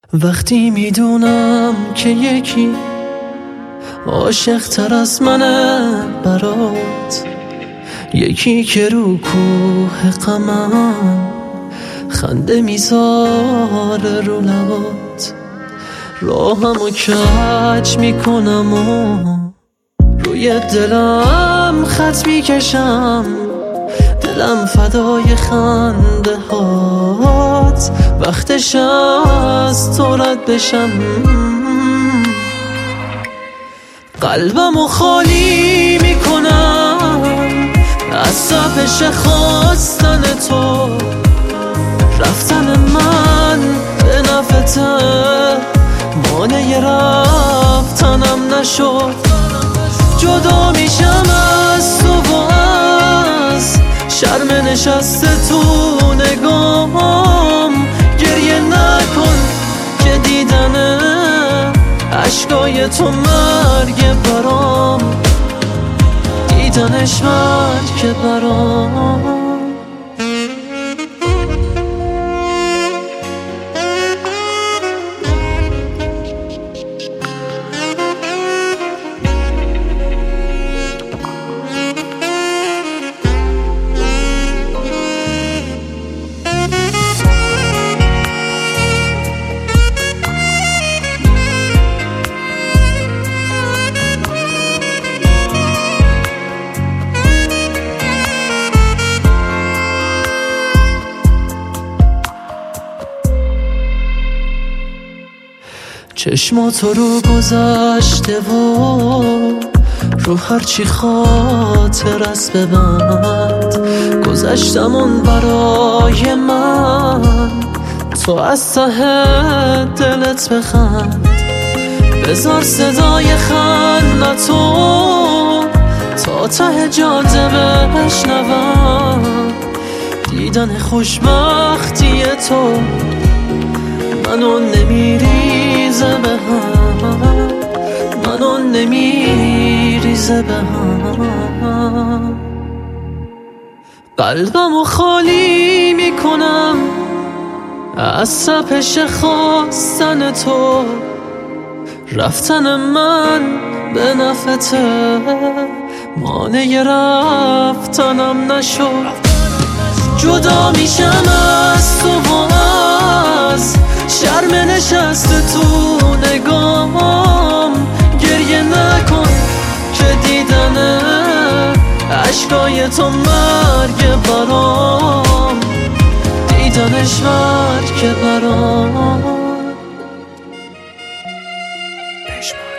وقتی میدونم که یکی عاشق تر از منه برات، یکی که رو کوه غمم خنده میذاره رو لبات، راهمو کج میکنم و روی دلم خط میکشم، دلم فدای خنده هات، وقتش از تو رد بشم. قلبمو خالی میکنم از تپش خواستن تو، رفتن من به نفته مانع رفتنم نشد. جدا میشم از تو و از شرم نشسته تو نگاهم، گریه نکن که دیدن اشکای تو مرگ برام، دیدنش مرگ برام. چشماتو رو گذشته و رو هرچی خاطر است ببند، گذشتمون برای من، تو از ته دلت بخند، بذار صدای خندتو تا ته جاده بشنوم، دیدن خوشبختی تو منو نمیریزه به هم، منو نمیریزه به هم. قلبمو خالی میکنم از تپش خواستن تو، رفتن من به نفته مانع رفتنم نشد. جدا میشم از تو و از شرم نشسته تو نگاهم، گریه نکن که دیدن اشکای تو مرگ برام، دیدنش مرگ برام.